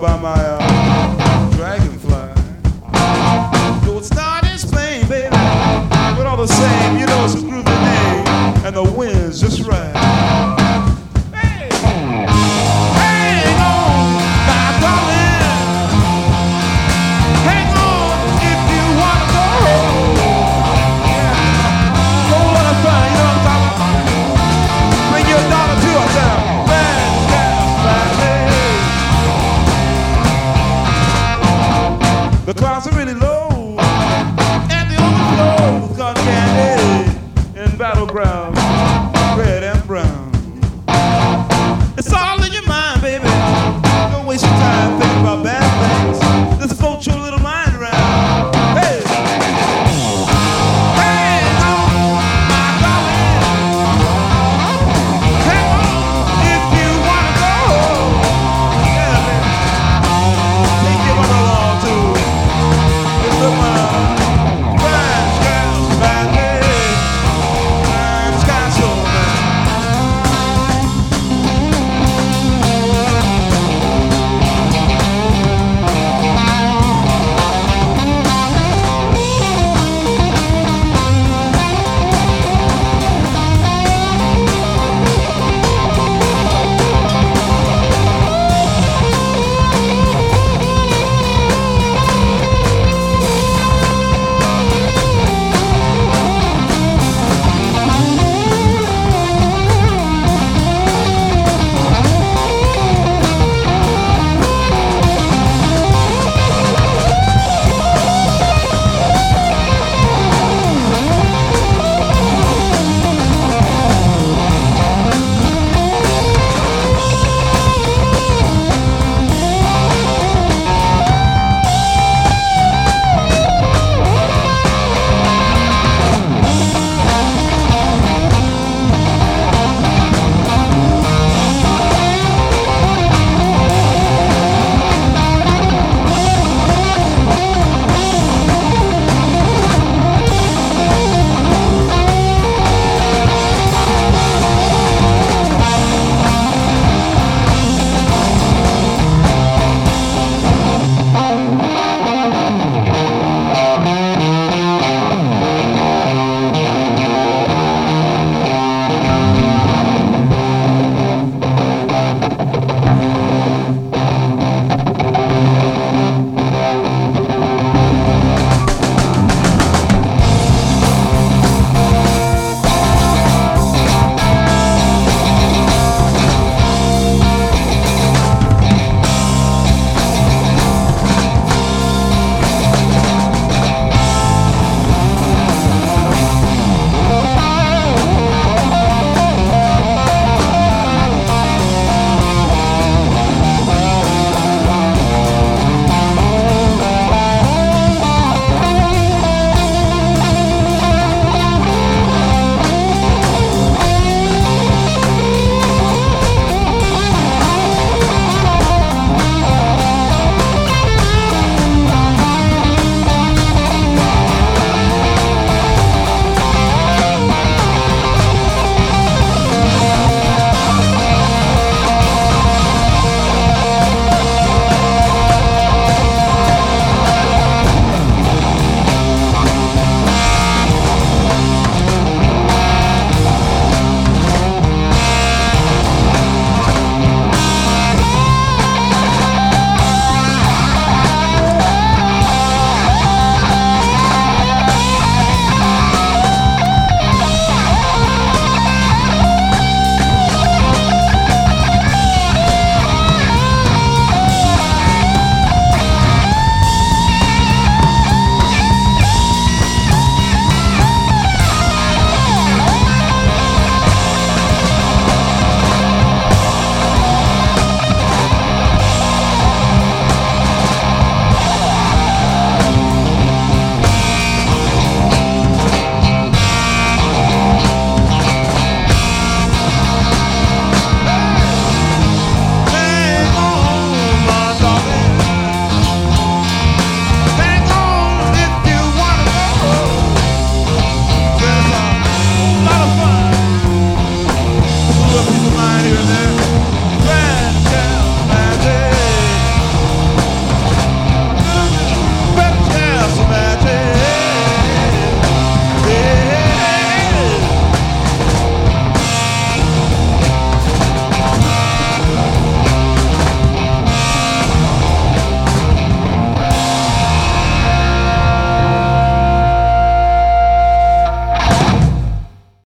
by my dragonfly. Don't start this plane, baby, but all the same, you know it's a groovy day, and the wind's just right. Hey, hang on, my darling, hang on if you wanna go. Yeah, whole lot of fun, you know what I'm talking about? Bring your daughter to us now. The clouds are really low, and the overflow got candy in battleground.